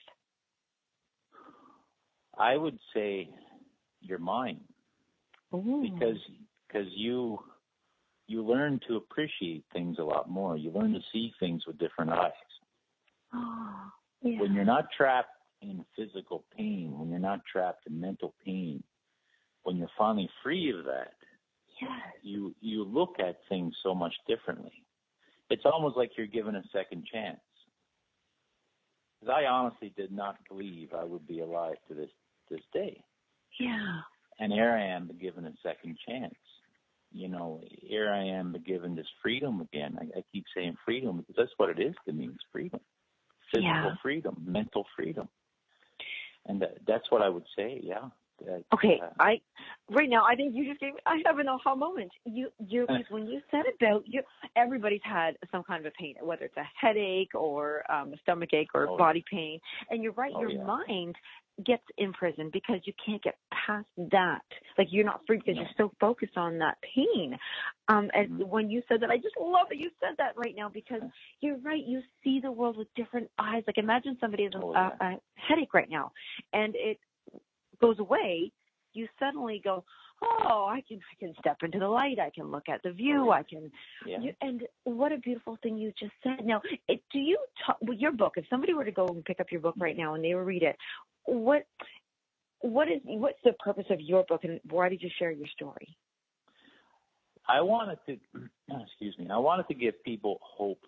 I would say your mind, Ooh. because because you you learn to appreciate things a lot more. You learn to see things with different eyes. Oh, yeah. When you're not trapped in physical pain, when you're not trapped in mental pain, when you're finally free of that. Yes. You you look at things so much differently. It's almost like you're given a second chance. Because I honestly did not believe I would be alive to this this day. Yeah. And here I am given a second chance. You know, here I am given this freedom again. I, I keep saying freedom because that's what it is to me. It's freedom. Physical yeah. freedom, mental freedom. And that, that's what I would say, yeah. That, okay, uh, I right now I think you just gave. I have an aha moment. You, you, when you said about you, everybody's had some kind of a pain, whether it's a headache or um, a stomach ache or oh, body pain. And you're right, oh, your yeah. mind gets imprisoned because you can't get past that. Like you're not free because no. you're so focused on that pain. Um, and mm-hmm. when you said that, I just love that you said that right now because you're right. You see the world with different eyes. Like imagine somebody has a, oh, yeah. a, a headache right now, and it goes away, you suddenly go, oh, I can I can step into the light. I can look at the view. I can, Yeah. you, and what a beautiful thing you just said. Now, it, do you talk, with your book? If somebody were to go and pick up your book right now and they were read it, what what is what's the purpose of your book, and why did you share your story? I wanted to, excuse me, I wanted to give people hope,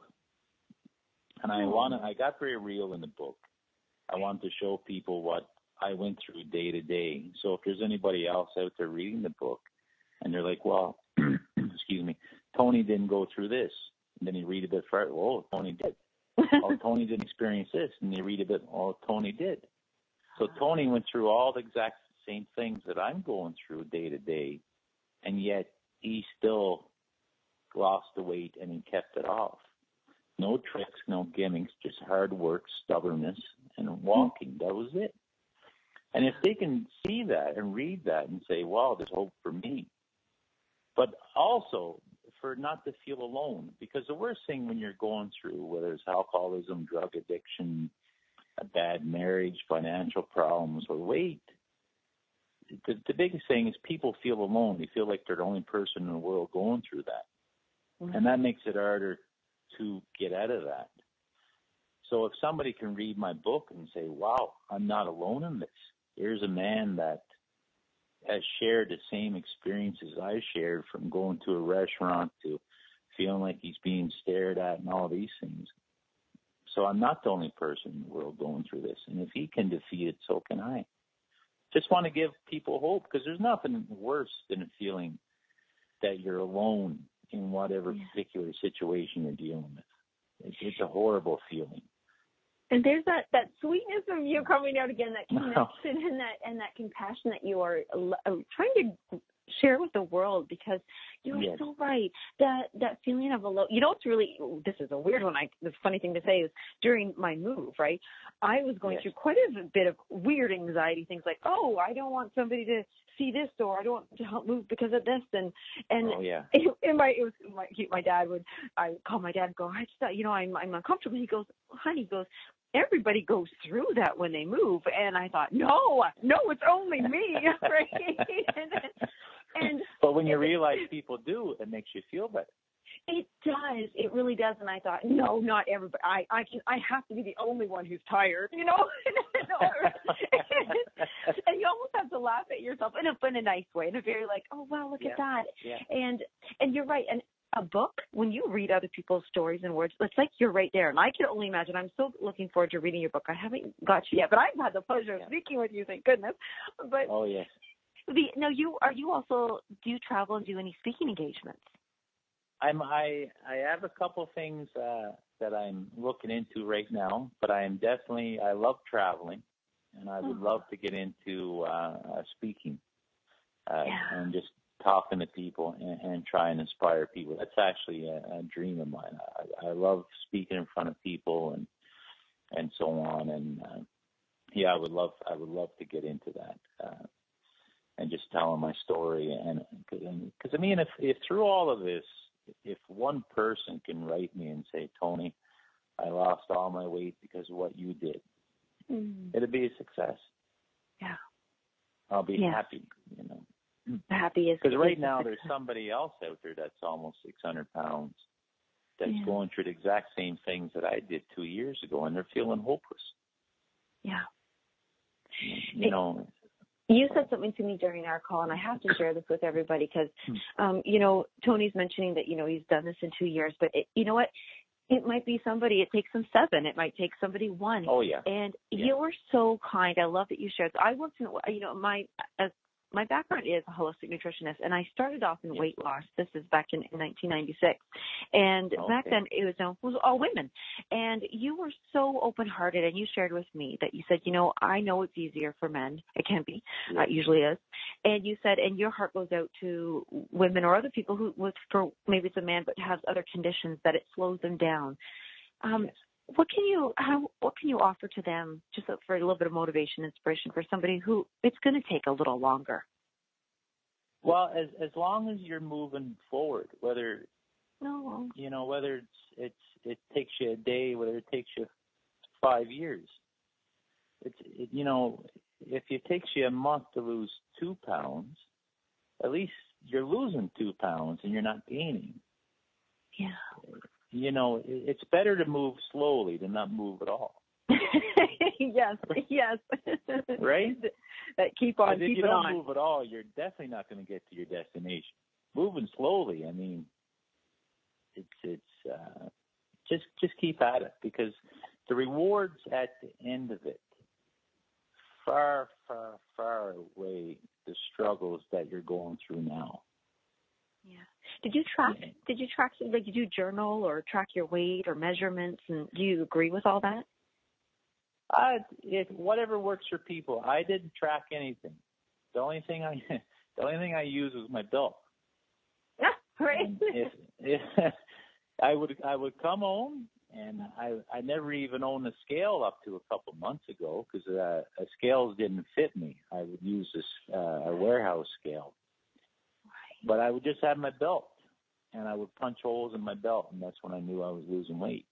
and I wanted, I got very real in the book. I wanted to show people what I went through day to day. So if there's anybody else out there reading the book and they're like, well, excuse me, Tony didn't go through this. And then you read a bit further, oh, Tony did. Oh, Tony didn't experience this. And you read a bit, oh, Tony did. So Tony went through all the exact same things that I'm going through day to day, and yet he still lost the weight and he kept it off. No tricks, no gimmicks, just hard work, stubbornness, and walking. That was it. And if they can see that and read that and say, wow, there's hope for me. But also for not to feel alone, because the worst thing when you're going through, whether it's alcoholism, drug addiction, a bad marriage, financial problems, or weight, the, the biggest thing is people feel alone. They feel like they're the only person in the world going through that. Mm-hmm. And that makes it harder to get out of that. So if somebody can read my book and say, wow, I'm not alone in this. Here's a man that has shared the same experiences I shared, from going to a restaurant to feeling like he's being stared at and all these things. So I'm not the only person in the world going through this. And if he can defeat it, so can I. Just want to give people hope, because there's nothing worse than feeling that you're alone in whatever yeah. particular situation you're dealing with. It's, it's a horrible feeling. And there's that, that sweetness of you coming out again, that connection and that and that compassion that you are uh, trying to share with the world, because you're yes. so right. That that feeling of alone. You know, it's really, this is a weird one. I, the funny thing to say is, during my move, right, I was going yes. through quite a bit of weird anxiety, things like, oh, I don't want somebody to see this, or I don't want to help move because of this, and and oh, yeah. it, it, my it was my my dad would I call my dad and go, I just thought, you know, I'm I'm uncomfortable. He goes, honey, he goes, everybody goes through that when they move. And I thought, no, no, it's only me. Right? and, and but when you realize people do, it makes you feel better. It does. It really does. And I thought, no, not everybody. I, I can. I have to be the only one who's tired, you know. And you almost have to laugh at yourself in a, in a nice way, in a very like, oh wow, look yeah. at that. Yeah. And and you're right. And a book, when you read other people's stories and words, it's like you're right there. And I can only imagine. I'm so looking forward to reading your book. I haven't got you yet, but I've had the pleasure yeah. of speaking with you. Thank goodness. But oh yes. The, now you are you also do you travel and do any speaking engagements? I'm I I have a couple things uh, that I'm looking into right now, but I am definitely I love traveling, and I would oh. love to get into uh, uh, speaking uh, yeah. and just talking to people and, and try and inspire people. That's actually a, a dream of mine. I, I love speaking in front of people and and so on. And uh, yeah, I would love I would love to get into that uh, and just telling my story. And because I mean, if if through all of this, if one person can write me and say, Tony, I lost all my weight because of what you did, mm. it'll be a success. Yeah, I'll be yeah. happy. You know. Happy is because right now there's somebody else out there that's almost six hundred pounds that's yeah. going through the exact same things that I did two years ago, and they're feeling hopeless. Yeah. You know. You said something to me during our call, and I have to share this with everybody because, um, you know, Tony's mentioning that, you know, he's done this in two years, but it, you know what? It might be somebody, it takes them seven. It might take somebody one. Oh, yeah. And yeah. you were so kind. I love that you shared. I worked in, you know, my, as my background is a holistic nutritionist, and I started off in weight loss. This is back in, in nineteen ninety-six. And okay. back then it was, it was all women. And you were so open-hearted, and you shared with me that you said, you know, I know it's easier for men. It can be. Yeah. Uh, it usually is. And you said, and your heart goes out to women or other people who, with, for maybe it's a man, but has other conditions that it slows them down. Um, yes. What can you how what can you offer to them just for a little bit of motivation, inspiration for somebody who it's going to take a little longer? Well, as as long as you're moving forward, whether no. you know whether it's it's it takes you a day, whether it takes you five years, it's it, you know if it takes you a month to lose two pounds, at least you're losing two pounds and you're not gaining. Yeah. You know, it's better to move slowly than not move at all. yes, yes. Right? That keep on, keep keep it on. If you don't on. move at all, you're definitely not going to get to your destination. Moving slowly, I mean, it's it's uh, just just keep at it, because the rewards at the end of it far, far, far outweigh the struggles that you're going through now. Yeah. Did you track? Did you track? Like, did you journal or track your weight or measurements? And do you agree with all that? Uh, if whatever works for people. I didn't track anything. The only thing I, the only thing I used was my belt. Right. If, if I would, I would come home, and I, I never even owned a scale up to a couple months ago, because uh, scales didn't fit me. I would use this uh, a warehouse scale. But I would just have my belt, and I would punch holes in my belt, and that's when I knew I was losing weight.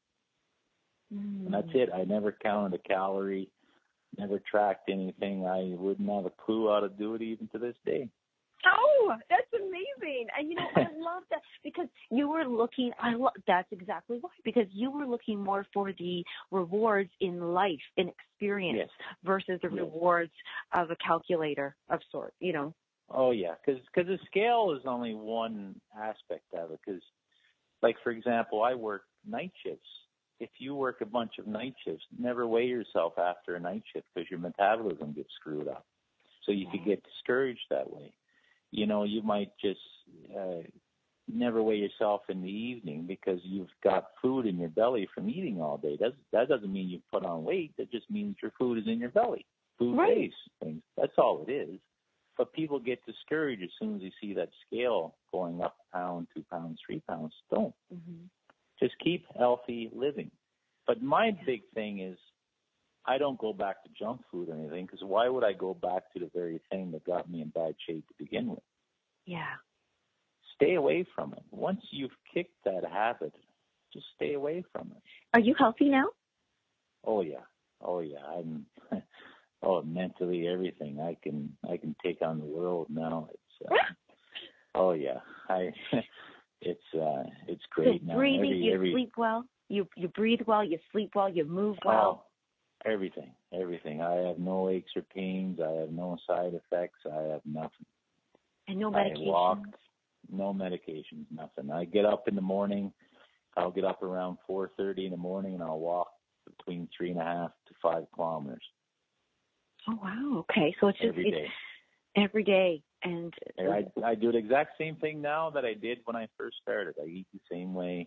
Mm. And that's it. I never counted a calorie, never tracked anything. I wouldn't have a clue how to do it even to this day. Oh, that's amazing. And, you know, I love that, because you were looking, I lo- that's exactly why, because you were looking more for the rewards in life, in experience, yes. versus the yes. rewards of a calculator of sort, you know. Oh, yeah, because because the scale is only one aspect of it. Because, like, for example, I work night shifts. If you work a bunch of night shifts, never weigh yourself after a night shift, because your metabolism gets screwed up. So you okay. could get discouraged that way. You know, you might just uh, never weigh yourself in the evening because you've got food in your belly from eating all day. That's, that doesn't mean you've put on weight. That just means your food is in your belly. Food right. weighs things. That's all it is. But people get discouraged as soon as they see that scale going up a pound, two pounds, three pounds. Don't. Mm-hmm. Just keep healthy living. But my big thing is, I don't go back to junk food or anything, because why would I go back to the very thing that got me in bad shape to begin with? Yeah. Stay away from it. Once you've kicked that habit, just stay away from it. Are you healthy now? Oh, yeah. Oh, yeah. I'm, oh, mentally, everything. I can I can take on the world now. It's, uh, oh, yeah. I, it's uh, it's great so now. Breathing, every, you every, sleep well, you you breathe well, you sleep well, you move well. Oh, everything, everything. I have no aches or pains. I have no side effects. I have nothing. And no medications? I walked, no medications, nothing. I get up in the morning. I'll get up around four thirty in the morning, and I'll walk between three and a half to five kilometers. Oh, wow. Okay. So it's just every it's day. Every day. And I, I do the exact same thing now that I did when I first started. I eat the same way,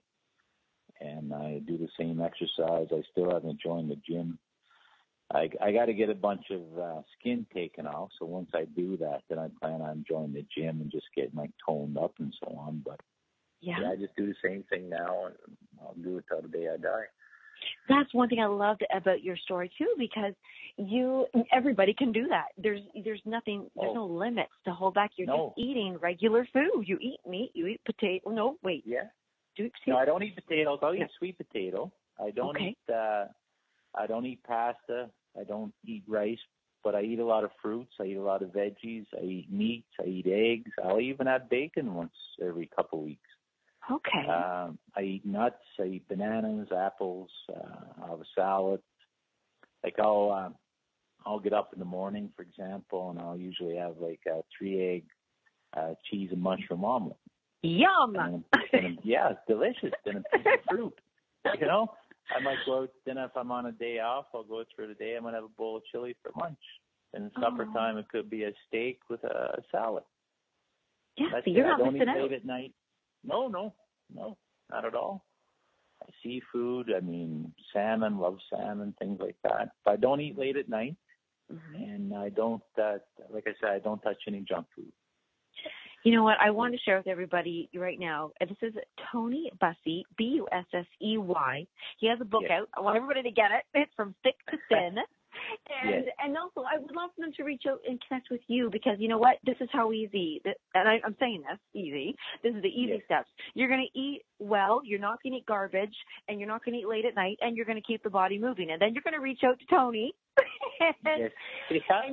and I do the same exercise. I still haven't joined the gym. I, I got to get a bunch of uh, skin taken off. So once I do that, then I plan on joining the gym and just getting like toned up and so on. But yeah, yeah I just do the same thing now, and I'll do it till the day I die. That's one thing I loved about your story too, because you, everybody can do that. There's, there's nothing, there's oh. no limits to hold back. You're no. just eating regular food. You eat meat, you eat potato. No, wait. Yeah. Do you no, I don't eat potatoes. I'll yeah. eat sweet potato. I don't okay. eat, uh, I don't eat pasta. I don't eat rice, but I eat a lot of fruits. I eat a lot of veggies. I eat meats. I eat eggs. I'll even have bacon once every couple of weeks. Okay. Um, I eat nuts. I eat bananas, apples. Uh, I'll have a salad. Like I'll, uh, I'll get up in the morning, for example, and I'll usually have like a three egg, uh, cheese and mushroom omelet. Yum. And, and, yeah, it's delicious. Then a piece of fruit. You know, I might go out. Then if I'm on a day off, I'll go through the day. I'm gonna have a bowl of chili for lunch. And supper oh. time, it could be a steak with a, a salad. Yeah, That's so you're it. not I don't missing eat out. late at night. No, no, no, not at all. I seafood, I mean, salmon, love salmon, things like that. But I don't eat late at night, mm-hmm. and I don't, uh, like I said, I don't touch any junk food. You know what? I want to share with everybody right now. This is Tony Bussey, B U S S E Y. He has a book yes. out. I want everybody to get it. It's From Thick to Thin. And yes. and also, I would love for them to reach out and connect with you, because you know what? This is how easy, and I, I'm saying this, easy. This is the easy yes. steps. You're going to eat well, you're not going to eat garbage, and you're not going to eat late at night, and you're going to keep the body moving. And then you're going to reach out to Tony. and, yes. Yeah. and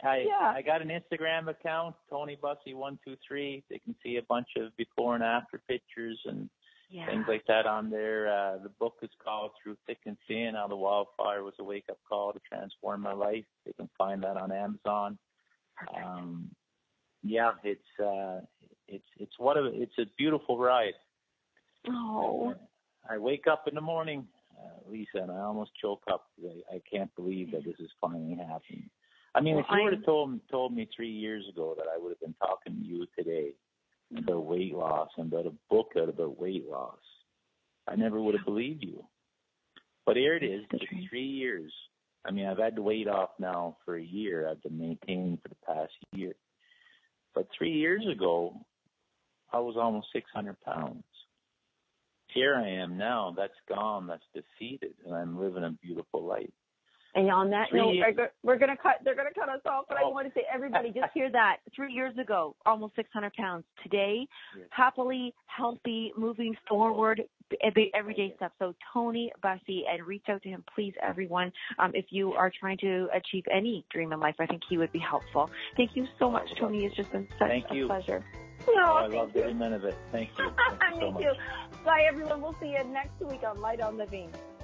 I Yeah. I got an Instagram account, Tony Bussey one two three. They can see a bunch of before and after pictures and Yeah. things like that on there. Uh, the book is called Through Thick and Thin, How the Wildfire Was a Wake-Up Call to Transform My Life. They can find that on Amazon. Um, yeah, it's uh, it's it's what a it's a beautiful ride. Oh. I wake up in the morning, uh, Lisa, and I almost choke up. I, I can't believe that this is finally happening. I mean, Well, if you would I'm- have told told me three years ago that I would have been talking to you today about weight loss and about a book out about weight loss, I never would have believed you. But here it is, it's three years. I mean, I've had the weight off now for a year. I've been maintaining for the past year. But three years ago, I was almost six hundred pounds. Here I am now. That's gone. That's defeated, and I'm living a beautiful life. And on that Three note, years- we're go- we're gonna cut. They're gonna cut us off. But I Oh. want to say, everybody, just hear that. Three years ago, almost six hundred pounds. Today, Yes. happily, healthy, moving forward, every everyday stuff. So Tony Bussey, and reach out to him, please, everyone. Um, if you are trying to achieve any dream in life, I think he would be helpful. Thank you so much, Tony. It's just been such Thank a you. pleasure. Oh, No, I thank loved you. every minute of it. Thank you. Thank you so Me much. too. Bye, everyone. We'll see you next week on Light on Living.